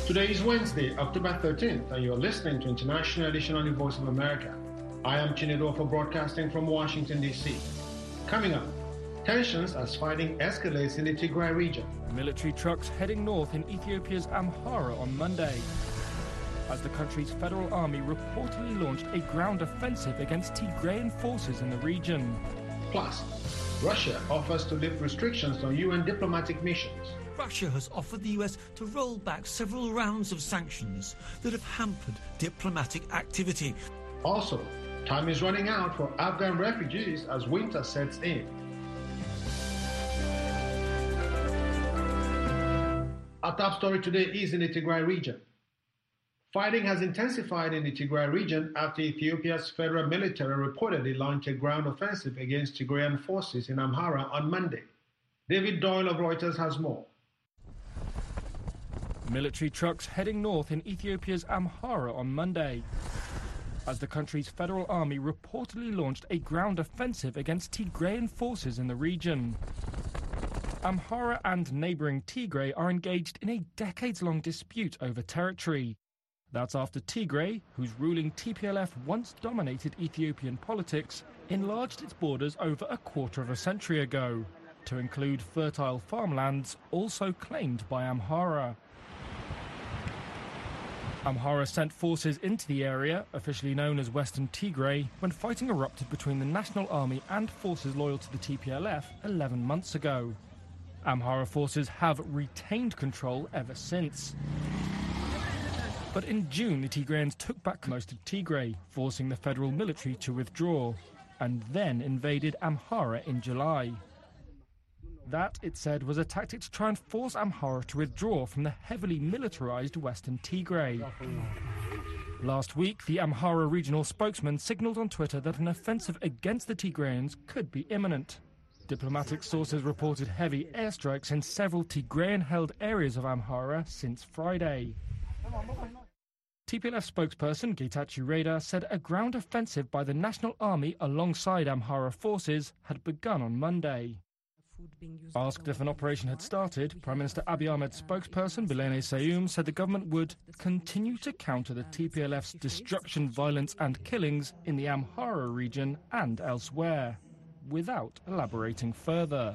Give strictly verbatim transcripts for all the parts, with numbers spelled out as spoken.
Today is Wednesday, October thirteenth, and you're listening to International Edition on the Voice of America. I am Chinedu for broadcasting from Washington, D C. Coming up, tensions as fighting escalates in the Tigray region. Military trucks heading north in Ethiopia's Amhara on Monday, as the country's federal army reportedly launched a ground offensive against Tigrayan forces in the region. Plus, Russia offers to lift restrictions on U N diplomatic missions. Russia has offered the U S to roll back several rounds of sanctions that have hampered diplomatic activity. Also, time is running out for Afghan refugees as winter sets in. Our top story today is in the Tigray region. Fighting has intensified in the Tigray region after Ethiopia's federal military reportedly launched a ground offensive against Tigrayan forces in Amhara on Monday. David Doyle of Reuters has more. Military trucks heading north in Ethiopia's Amhara on Monday, as the country's federal army reportedly launched a ground offensive against Tigrayan forces in the region. Amhara and neighbouring Tigray are engaged in a decades-long dispute over territory. That's after Tigray, whose ruling T P L F once dominated Ethiopian politics, enlarged its borders over a quarter of a century ago, to include fertile farmlands also claimed by Amhara. Amhara sent forces into the area, officially known as Western Tigray, when fighting erupted between the National Army and forces loyal to the T P L F eleven months ago. Amhara forces have retained control ever since. But in June, the Tigrayans took back most of Tigray, forcing the federal military to withdraw, and then invaded Amhara in July. That, it said, was a tactic to try and force Amhara to withdraw from the heavily militarized Western Tigray. Last week, the Amhara regional spokesman signaled on Twitter that an offensive against the Tigrayans could be imminent. Diplomatic sources reported heavy airstrikes in several Tigrayan-held areas of Amhara since Friday. T P L F spokesperson Getachew Reda said a ground offensive by the National Army alongside Amhara forces had begun on Monday. Asked if an operation had started, Prime Minister Abiy Ahmed's spokesperson Bilene Sayum said the government would continue to counter the T P L F's destruction, violence and killings in the Amhara region and elsewhere, without elaborating further.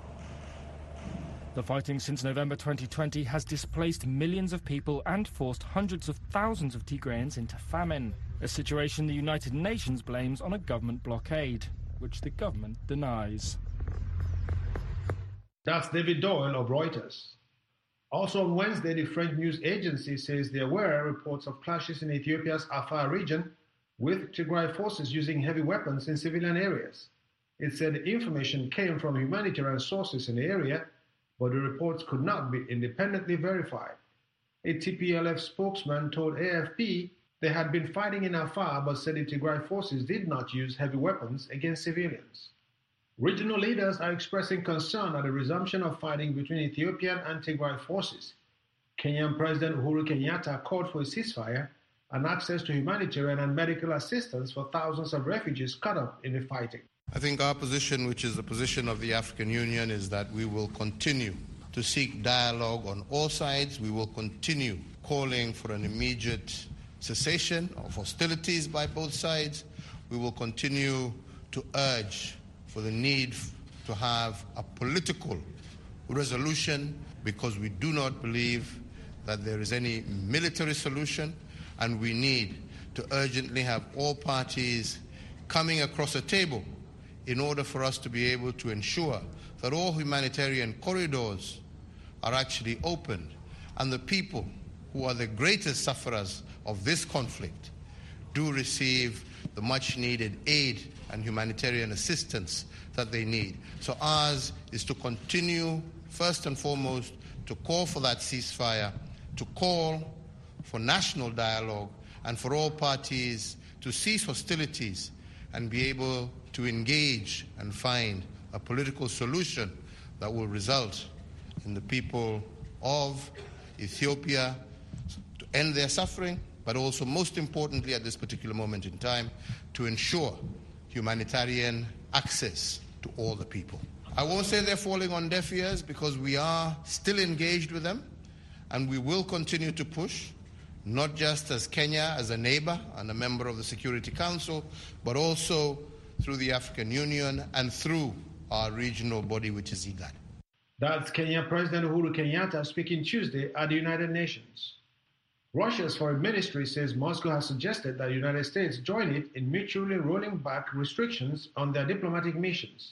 The fighting since November twenty twenty has displaced millions of people and forced hundreds of thousands of Tigrayans into famine, a situation the United Nations blames on a government blockade, which the government denies. That's David Doyle of Reuters. Also on Wednesday, the French news agency says there were reports of clashes in Ethiopia's Afar region with Tigray forces using heavy weapons in civilian areas. It said the information came from humanitarian sources in the area, but the reports could not be independently verified. A T P L F spokesman told A F P they had been fighting in Afar, but said the Tigray forces did not use heavy weapons against civilians. Regional leaders are expressing concern at the resumption of fighting between Ethiopian and Tigray forces. Kenyan President Uhuru Kenyatta called for a ceasefire and access to humanitarian and medical assistance for thousands of refugees caught up in the fighting. I think our position, which is the position of the African Union, is that we will continue to seek dialogue on all sides. We will continue calling for an immediate cessation of hostilities by both sides. We will continue to urge for the need to have a political resolution, because we do not believe that there is any military solution, and we need to urgently have all parties coming across a table in order for us to be able to ensure that all humanitarian corridors are actually opened, and the people who are the greatest sufferers of this conflict do receive the much-needed aid and humanitarian assistance that they need. So ours is to continue, first and foremost, to call for that ceasefire, to call for national dialogue, and for all parties to cease hostilities and be able to engage and find a political solution that will result in the people of Ethiopia to end their suffering, but also, most importantly at this particular moment in time, to ensure humanitarian access to all the people. I won't say they're falling on deaf ears, because we are still engaged with them, And we will continue to push, not just as Kenya, as a neighbor and a member of the Security Council, but also through the African Union and through our regional body, which is IGAD. That's Kenya President Uhuru Kenyatta speaking Tuesday at the United Nations. Russia's foreign ministry says Moscow has suggested that the United States join it in mutually rolling back restrictions on their diplomatic missions.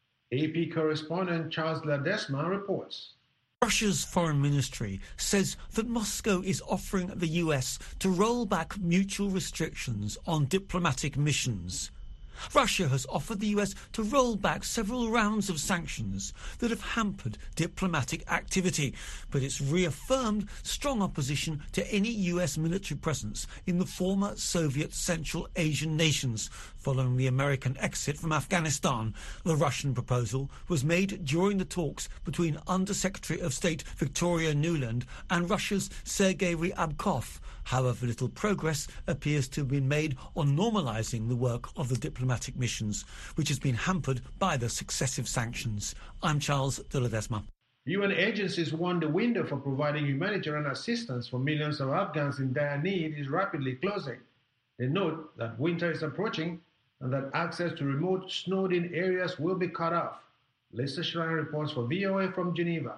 A P correspondent Charles Ledesma reports. Russia's foreign ministry says that Moscow is offering the U S to roll back mutual restrictions on diplomatic missions. Russia has offered the U S to roll back several rounds of sanctions that have hampered diplomatic activity, but it's reaffirmed strong opposition to any U S military presence in the former Soviet Central Asian nations following the American exit from Afghanistan. The Russian proposal was made during the talks between Under-Secretary of State Victoria Nuland and Russia's Sergei Ryabkov. However, little progress appears to have been made on normalising the work of the diplomatic missions, which has been hampered by the successive sanctions. I'm Charles de Ledesma. U N agencies warn the window for providing humanitarian assistance for millions of Afghans in dire need is rapidly closing. They note that winter is approaching and that access to remote, snowed-in areas will be cut off. Lisa Schrein reports for V O A from Geneva.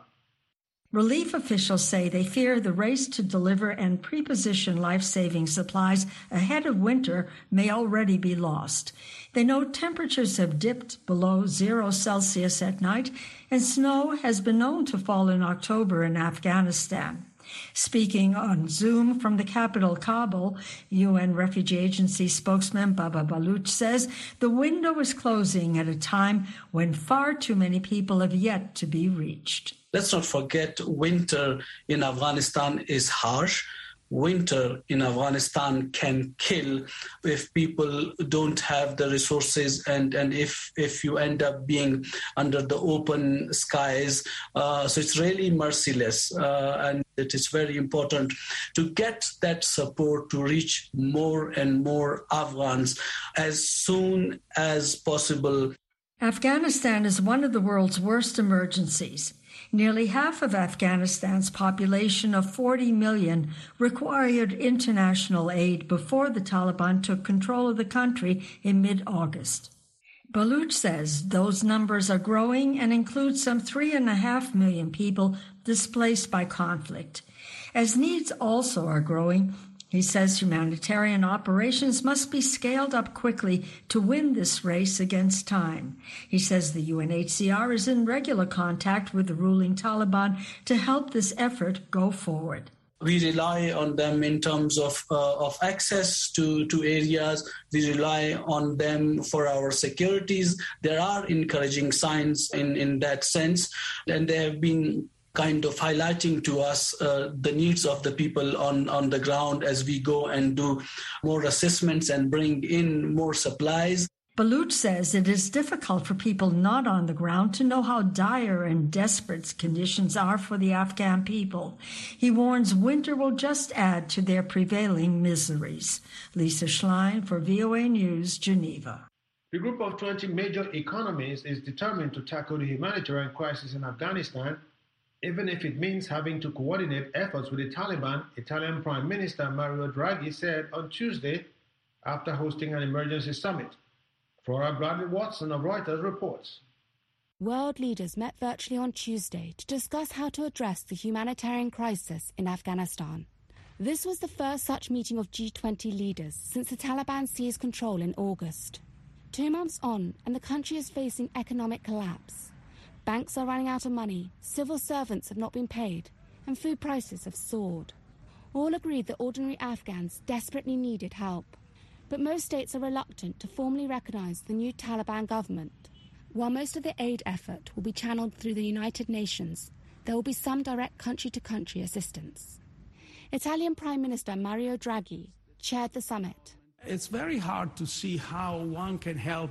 Relief officials say they fear the race to deliver and pre-position life-saving supplies ahead of winter may already be lost. They note temperatures have dipped below zero Celsius at night, and snow has been known to fall in October in Afghanistan. Speaking on Zoom from the capital, Kabul, U N Refugee Agency spokesman Baba Baloch says the window is closing at a time when far too many people have yet to be reached. Let's not forget, winter in Afghanistan is harsh. Winter in Afghanistan can kill if people don't have the resources and, and if, if you end up being under the open skies. Uh, so it's really merciless. Uh, and it is very important to get that support to reach more and more Afghans as soon as possible. Afghanistan is one of the world's worst emergencies. Nearly half of Afghanistan's population of forty million required international aid before the Taliban took control of the country in mid-August. Baloch says those numbers are growing and include some three and a half million people displaced by conflict. As needs also are growing, he says humanitarian operations must be scaled up quickly to win this race against time. He says the U N H C R is in regular contact with the ruling Taliban to help this effort go forward. We rely on them in terms of uh, of access to, to areas. We rely on them for our securities. There are encouraging signs in, in that sense, and they have been kind of highlighting to us uh, the needs of the people on, on the ground as we go and do more assessments and bring in more supplies. Baloch says it is difficult for people not on the ground to know how dire and desperate conditions are for the Afghan people. He warns winter will just add to their prevailing miseries. Lisa Schlein for V O A News, Geneva. The group of twenty major economies is determined to tackle the humanitarian crisis in Afghanistan, even if it means having to coordinate efforts with the Taliban, Italian Prime Minister Mario Draghi said on Tuesday after hosting an emergency summit. Flora Bradley Watson of Reuters reports. World leaders met virtually on Tuesday to discuss how to address the humanitarian crisis in Afghanistan. This was the first such meeting of G twenty leaders since the Taliban seized control in August. Two months on, and the country is facing economic collapse. Banks are running out of money, civil servants have not been paid, and food prices have soared. All agreed that ordinary Afghans desperately needed help. But most states are reluctant to formally recognise the new Taliban government. While most of the aid effort will be channeled through the United Nations, there will be some direct country-to-country assistance. Italian Prime Minister Mario Draghi chaired the summit. It's very hard to see how one can help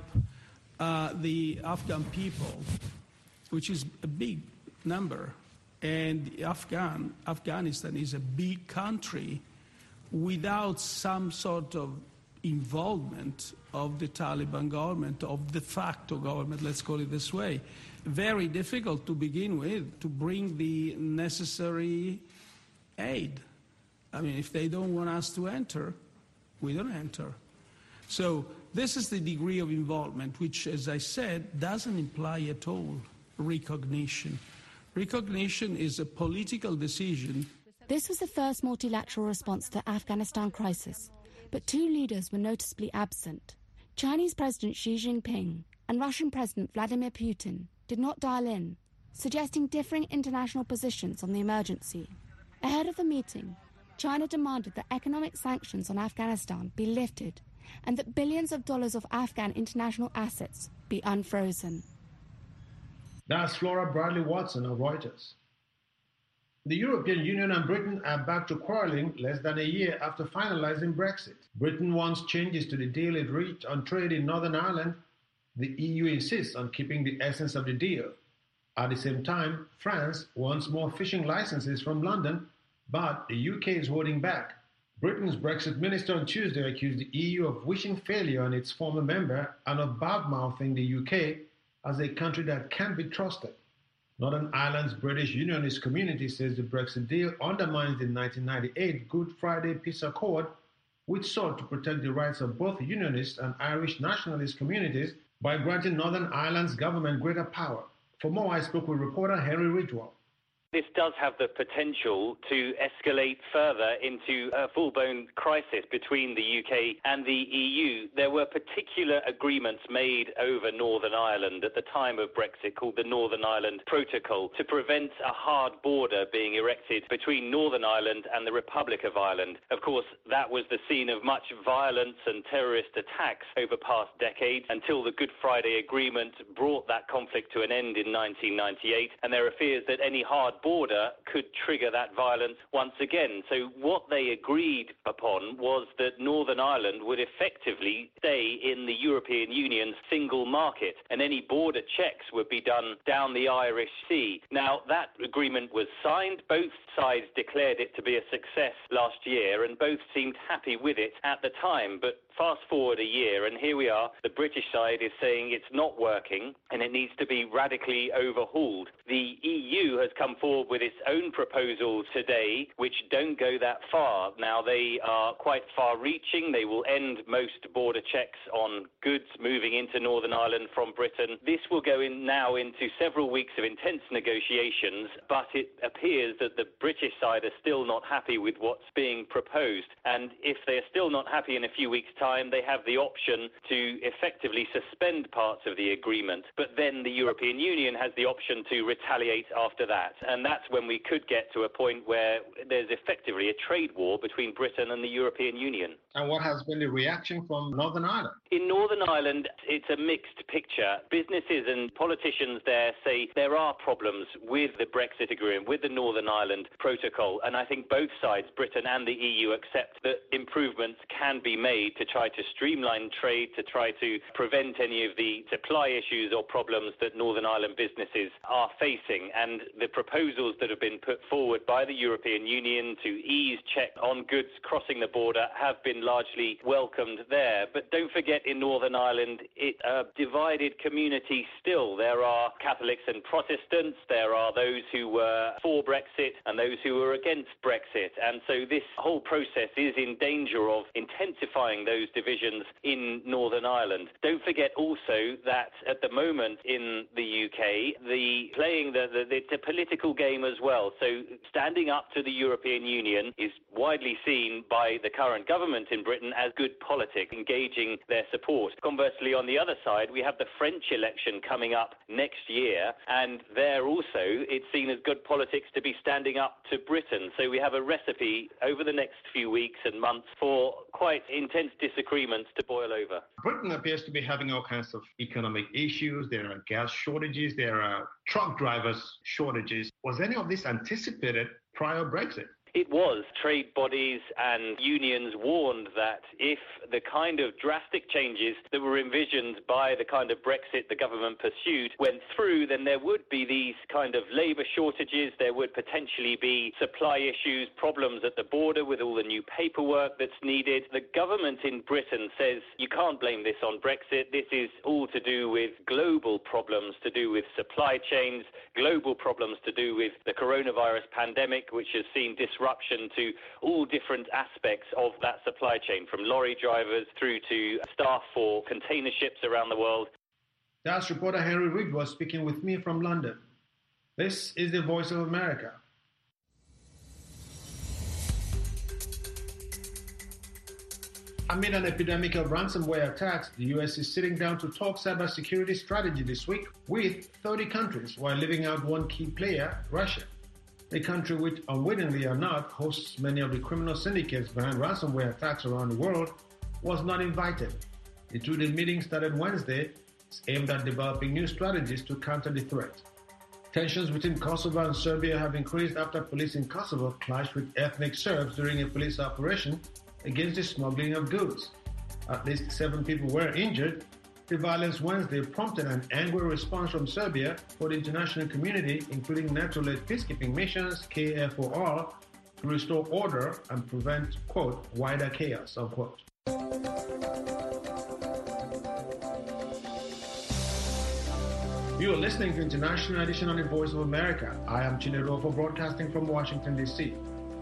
uh, the Afghan people, which is a big number, and Afghan, Afghanistan is a big country, without some sort of involvement of the Taliban government, of de facto government, let's call it this way. Very difficult to begin with, to bring the necessary aid. I mean, if they don't want us to enter, we don't enter. So this is the degree of involvement, which, as I said, doesn't imply at all recognition. Recognition is a political decision. This was the first multilateral response to the Afghanistan crisis, but two leaders were noticeably absent. Chinese President Xi Jinping and Russian President Vladimir Putin did not dial in, suggesting differing international positions on the emergency. Ahead of the meeting, China demanded that economic sanctions on Afghanistan be lifted and that billions of dollars of Afghan international assets be unfrozen. That's Flora Bradley Watson of Reuters. The European Union and Britain are back to quarrelling less than a year after finalising Brexit. Britain wants changes to the deal it reached on trade in Northern Ireland. The E U insists on keeping the essence of the deal. At the same time, France wants more fishing licenses from London, but the U K is holding back. Britain's Brexit minister on Tuesday accused the E U of wishing failure on its former member and of bad-mouthing the U K as a country that can't be trusted. Northern Ireland's British Unionist community says the Brexit deal undermines the nineteen ninety-eight Good Friday Peace Accord, which sought to protect the rights of both Unionist and Irish nationalist communities by granting Northern Ireland's government greater power. For more, I spoke with reporter Henry Ridgwell. This does have the potential to escalate further into a full-blown crisis between the U K and the E U. There were particular agreements made over Northern Ireland at the time of Brexit called the Northern Ireland Protocol to prevent a hard border being erected between Northern Ireland and the Republic of Ireland. Of course, that was the scene of much violence and terrorist attacks over past decades until the Good Friday Agreement brought that conflict to an end in nineteen ninety-eight, and there are fears that any hard border could trigger that violence once again. So what they agreed upon was that Northern Ireland would effectively stay in the European Union's single market, and any border checks would be done down the Irish Sea. Now, that agreement was signed. Both sides declared it to be a success last year, and both seemed happy with it at the time. But fast forward a year, and here we are. The British side is saying it's not working, and it needs to be radically overhauled. The E U has come forward with its own proposals today, which don't go that far. Now, they are quite far-reaching. They will end most border checks on goods moving into Northern Ireland from Britain. This will go in now into several weeks of intense negotiations, but it appears that the British side are still not happy with what's being proposed. And if they're still not happy in a few weeks' time, they have the option to effectively suspend parts of the agreement. But then the European Union has the option to retaliate after that. And that's when we could get to a point where there's effectively a trade war between Britain and the European Union. And what has been the reaction from Northern Ireland? In Northern Ireland, it's a mixed picture. Businesses and politicians there say there are problems with the Brexit agreement, with the Northern Ireland Protocol, and I think both sides, Britain and the E U, accept that improvements can be made to try to streamline trade, to try to prevent any of the supply issues or problems that Northern Ireland businesses are facing. And the proposals that have been put forward by the European Union to ease check on goods crossing the border have been largely welcomed there. But don't forget, in Northern Ireland, it's a divided community still. There are Catholics and Protestants, there are those who were for Brexit and those who were against Brexit. And so this whole process is in danger of intensifying those divisions in Northern Ireland. Don't forget also that at the moment in the U K, the playing the, the it's a political game as well. So standing up to the European Union is widely seen by the current government in Britain as good politics, engaging their support. Conversely, on the other side, we have the French election coming up next year, and there also it's seen as good politics to be standing up to Britain. So we have a recipe over the next few weeks and months for quite intense disagreements to boil over. Britain appears to be having all kinds of economic issues. There are gas shortages. There are truck drivers shortages. Was any of this anticipated prior Brexit? It was. Trade bodies and unions warned that if the kind of drastic changes that were envisioned by the kind of Brexit the government pursued went through, then there would be these kind of labour shortages, there would potentially be supply issues, problems at the border with all the new paperwork that's needed. The government in Britain says you can't blame this on Brexit. This is all to do with global problems, to do with supply chains, global problems to do with the coronavirus pandemic, which has seen disruption disruption to all different aspects of that supply chain, from lorry drivers through to staff for container ships around the world. That's reporter Henry Reid was speaking with me from London. This is the Voice of America. Amid an epidemic of ransomware attacks, the U S is sitting down to talk cybersecurity strategy this week with thirty countries, while leaving out one key player, Russia. The country which, unwittingly or not, hosts many of the criminal syndicates behind ransomware attacks around the world, was not invited. The two-day meeting started Wednesday, aimed at developing new strategies to counter the threat. Tensions between Kosovo and Serbia have increased after police in Kosovo clashed with ethnic Serbs during a police operation against the smuggling of goods. At least seven people were injured. The violence Wednesday prompted an angry response from Serbia for the international community, including NATO-led peacekeeping missions, K F O R, to restore order and prevent, quote, wider chaos, unquote. You are listening to International Edition on the Voice of America. I am Chinedu for broadcasting from Washington, D C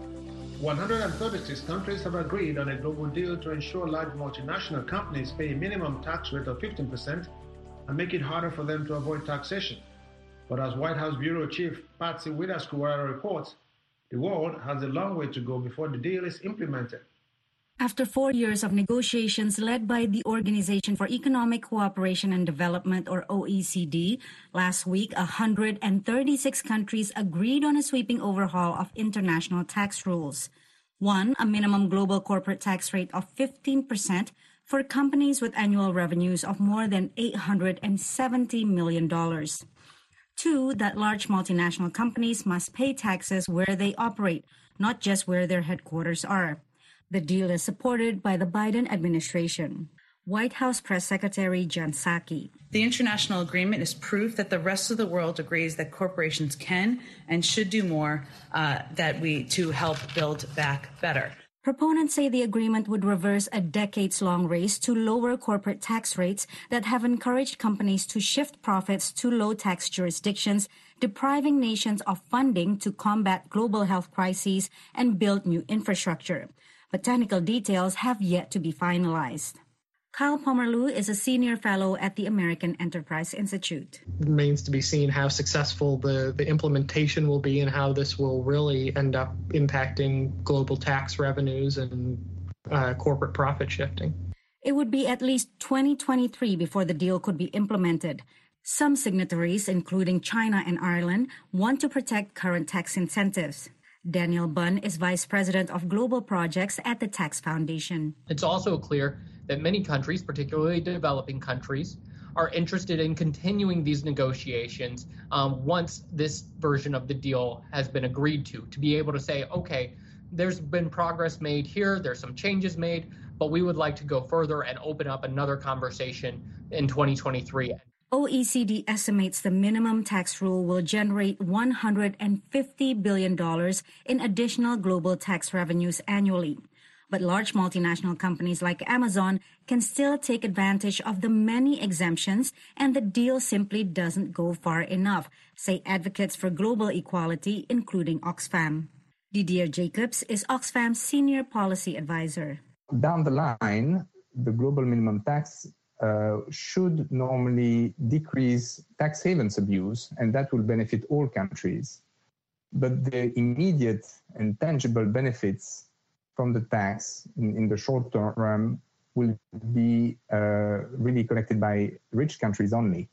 one hundred thirty-six countries have agreed on a global deal to ensure large multinational companies pay a minimum tax rate of fifteen percent and make it harder for them to avoid taxation. But as White House Bureau Chief Patsy Widakuswara reports, the world has a long way to go before the deal is implemented. After four years of negotiations led by the Organization for Economic Cooperation and Development, or O E C D, last week, one hundred thirty-six countries agreed on a sweeping overhaul of international tax rules. One, a minimum global corporate tax rate of fifteen percent for companies with annual revenues of more than eight hundred seventy million dollars. Two, that large multinational companies must pay taxes where they operate, not just where their headquarters are. The deal is supported by the Biden administration. White House Press Secretary Jen Psaki. The international agreement is proof that the rest of the world agrees that corporations can and should do more uh, that we to help build back better. Proponents say the agreement would reverse a decades-long race to lower corporate tax rates that have encouraged companies to shift profits to low-tax jurisdictions, depriving nations of funding to combat global health crises and build new infrastructure. But technical details have yet to be finalized. Kyle Pomerleau is a senior fellow at the American Enterprise Institute. It remains to be seen how successful the, the implementation will be and how this will really end up impacting global tax revenues and uh, corporate profit shifting. It would be at least twenty twenty-three before the deal could be implemented. Some signatories, including China and Ireland, want to protect current tax incentives. Daniel Bunn is Vice President of Global Projects at the Tax Foundation. It's also clear that many countries, particularly developing countries, are interested in continuing these negotiations um, once this version of the deal has been agreed to, to be able to say, okay, there's been progress made here, there's some changes made, but we would like to go further and open up another conversation in twenty twenty-three. O E C D estimates the minimum tax rule will generate one hundred fifty billion dollars in additional global tax revenues annually. But large multinational companies like Amazon can still take advantage of the many exemptions, and the deal simply doesn't go far enough, say advocates for global equality, including Oxfam. Didier Jacobs is Oxfam's senior policy advisor. Down the line, the global minimum tax Uh, should normally decrease tax havens abuse, and that will benefit all countries. But the immediate and tangible benefits from the tax in, in the short term will be uh, really connected by rich countries only,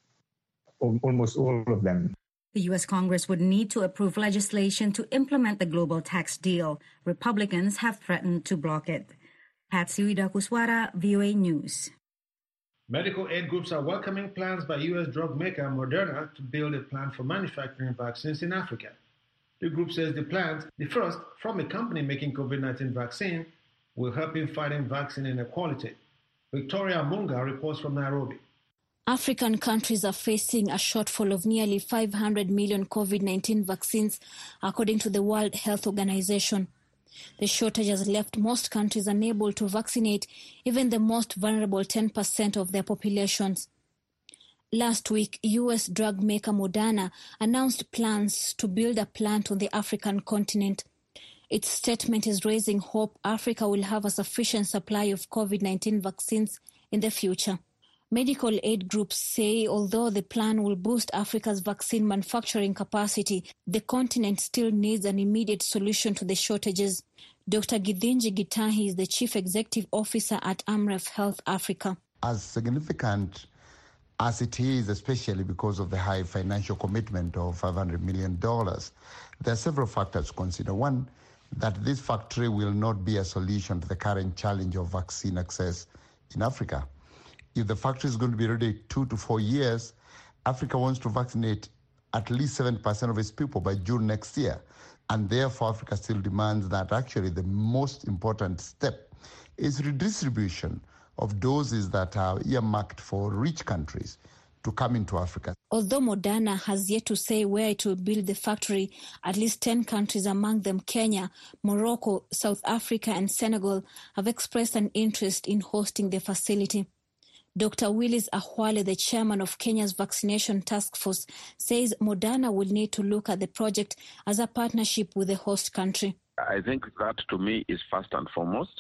almost all of them. The U S Congress would need to approve legislation to implement the global tax deal. Republicans have threatened to block it. Patsy Widakuswara, V O A News. Medical aid groups are welcoming plans by U S drug maker Moderna to build a plant for manufacturing vaccines in Africa. The group says the plant, the first from a company making COVID nineteen vaccine, will help in fighting vaccine inequality. Victoria Munga reports from Nairobi. African countries are facing a shortfall of nearly five hundred million COVID nineteen vaccines, according to the World Health Organization. The shortage has left most countries unable to vaccinate even the most vulnerable ten percent of their populations. Last week, U S drug maker Moderna announced plans to build a plant on the African continent. Its statement is raising hope Africa will have a sufficient supply of COVID nineteen vaccines in the future. Medical aid groups say although the plan will boost Africa's vaccine manufacturing capacity, the continent still needs an immediate solution to the shortages. Doctor Githinji Gitahi is the Chief Executive Officer at Amref Health Africa. As significant as it is, especially because of the high financial commitment of five hundred million dollars, there are several factors to consider. One, that this factory will not be a solution to the current challenge of vaccine access in Africa. If the factory is going to be ready two to four years, Africa wants to vaccinate at least seven percent of its people by June next year. And therefore, Africa still demands that actually the most important step is redistribution of doses that are earmarked for rich countries to come into Africa. Although Moderna has yet to say where it will build the factory, at least ten countries, among them Kenya, Morocco, South Africa and Senegal, have expressed an interest in hosting the facility. Doctor Willis Ahwale, the chairman of Kenya's vaccination task force, says Moderna will need to look at the project as a partnership with the host country. I think that to me is first and foremost.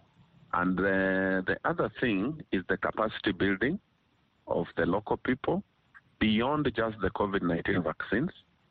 And uh, the other thing is the capacity building of the local people beyond just the COVID nineteen vaccines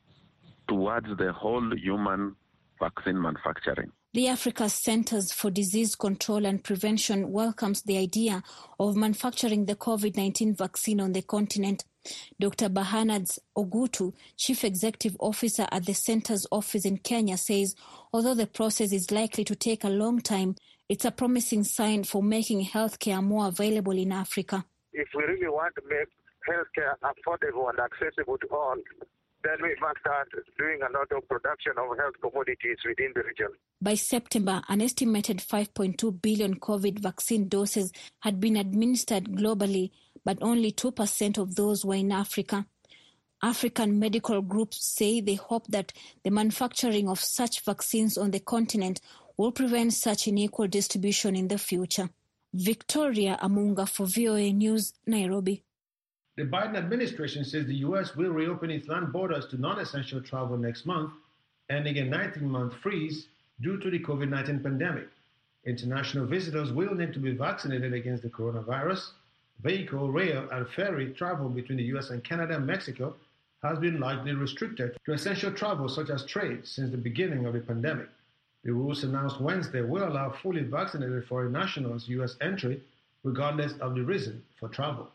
towards the whole human vaccine manufacturing. The Africa Centers for Disease Control and Prevention welcomes the idea of manufacturing the COVID nineteen vaccine on the continent. Doctor Bahanad Ogutu, Chief Executive Officer at the Center's office in Kenya, says although the process is likely to take a long time, it's a promising sign for making healthcare more available in Africa. If we really want to make healthcare affordable and accessible to all, then we must start doing a lot of production of health commodities within the region. By September, an estimated five point two billion COVID vaccine doses had been administered globally, but only two percent of those were in Africa. African medical groups say they hope that the manufacturing of such vaccines on the continent will prevent such unequal distribution in the future. Victoria Amunga for V O A News, Nairobi. The Biden administration says the U S will reopen its land borders to non-essential travel next month, ending a nineteen-month freeze due to the COVID nineteen pandemic. International visitors will need to be vaccinated against the coronavirus. Vehicle, rail, and ferry travel between the U S and Canada and Mexico has been largely restricted to essential travel such as trade since the beginning of the pandemic. The rules announced Wednesday will allow fully vaccinated foreign nationals U S entry regardless of the reason for travel.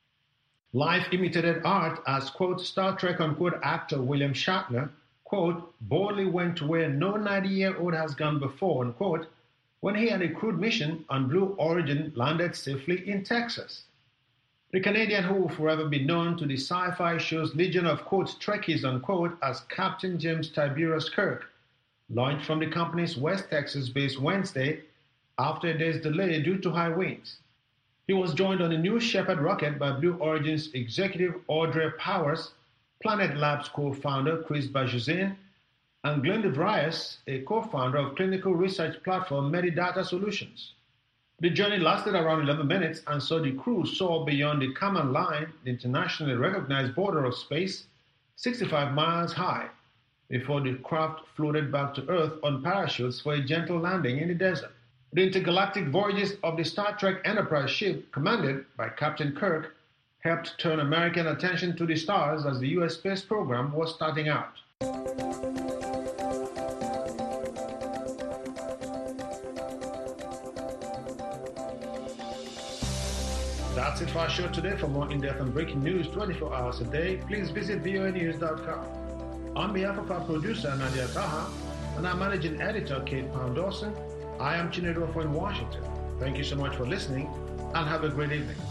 Live imitated art as, quote, Star Trek, unquote, actor William Shatner, quote, boldly went to where no ninety-year-old has gone before, unquote, when he had a crewed mission on Blue Origin landed safely in Texas. The Canadian, who will forever be known to the sci-fi show's legion of, quote, Trekkies, unquote, as Captain James Tiberius Kirk, launched from the company's West Texas base Wednesday after a day's delay due to high winds. He was joined on the New Shepard rocket by Blue Origin's executive Audrey Powers, Planet Labs co-founder Chris Bajuzin, and Glenn DeVries, a co-founder of clinical research platform Medidata Solutions. The journey lasted around eleven minutes and saw the crew soar beyond the Kármán line, the internationally recognized border of space, sixty-five miles high, before the craft floated back to Earth on parachutes for a gentle landing in the desert. The intergalactic voyages of the Star Trek Enterprise ship, commanded by Captain Kirk, helped turn American attention to the stars as the U S space program was starting out. That's it for our show today. For more in-depth and breaking news twenty-four hours a day, please visit V O A news dot com. On behalf of our producer, Nadia Taha, and our managing editor, Kate Pound-Dawson, I am Chinedu in Washington. Thank you so much for listening, and have a great evening.